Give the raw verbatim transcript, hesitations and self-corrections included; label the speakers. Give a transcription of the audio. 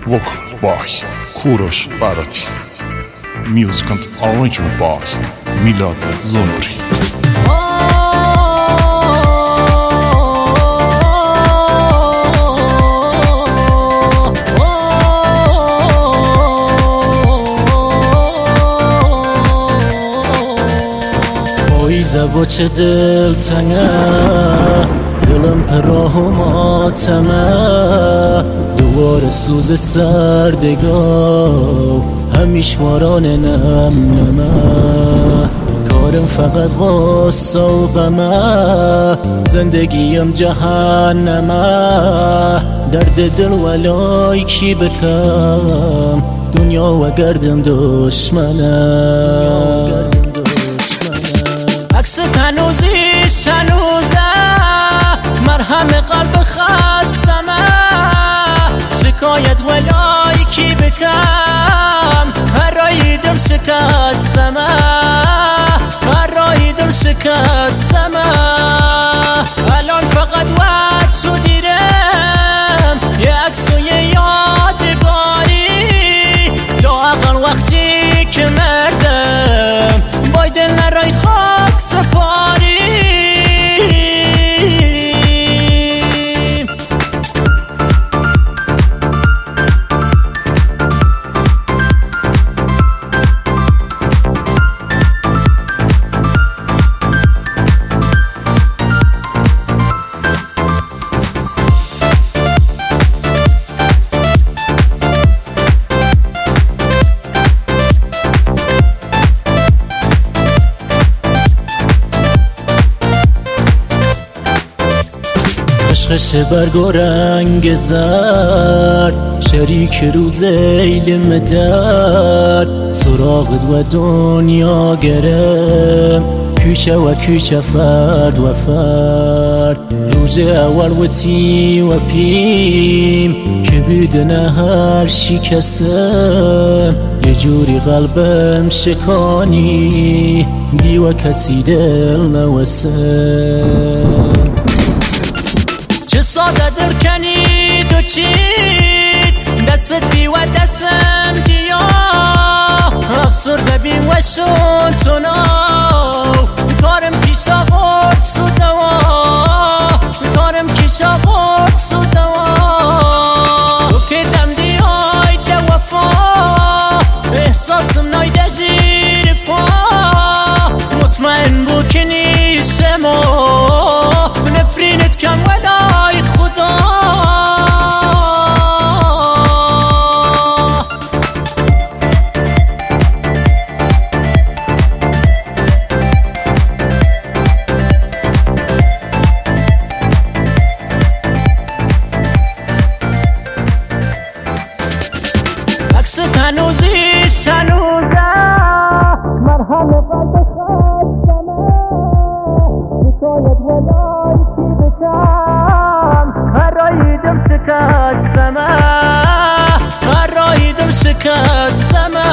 Speaker 1: vocal by Kurosh Bharati, music and arrangement by Milad Zonuri.
Speaker 2: زبا چه دل تنگه دلم پراه و ماتمه دوار سوز سردگاه همیشواران نم نمه کارم فقط غصه و غمه زندگیم جهنمه درد دل ولای کی بکم دنیا و گردم دشمنه عکس هنوزیش هنوزه مرهم قلب خستمه شکایت ولای کی بکم هر رایی دل شکستمه هر رایی دل شکستمه الان فقط وقت شو دیرم یه عکس و یه یادگاری لااقل وقتی که مردم باید دل نرای خاک سپاریم خشخش برگ و رنگ زرد شریک روز ایلم درد سراغت و دنیا گرم کوچه و کوچه فرد و فرد روز اول و تی و پیم که بدنه هر شکستم یه جوری قلبم شکانی دی و کسی دل نوسم چه ساده در کنید و چید دست بی و دستم گیا افسرده بی و شون تو نو کارم پیشا خورد سو دوا کارم پیشا خورد سو دوا تو که دم دی های ده وفا احساسم نایده جیر پا مطمئن بو که نیشم و نفرینت کم ولای خدا عکس هنوزیش هنوزه مرهم قلب خستمه شکایت ولای کی بکم هر رایی دل شکستمه هر رایی دل شکستمه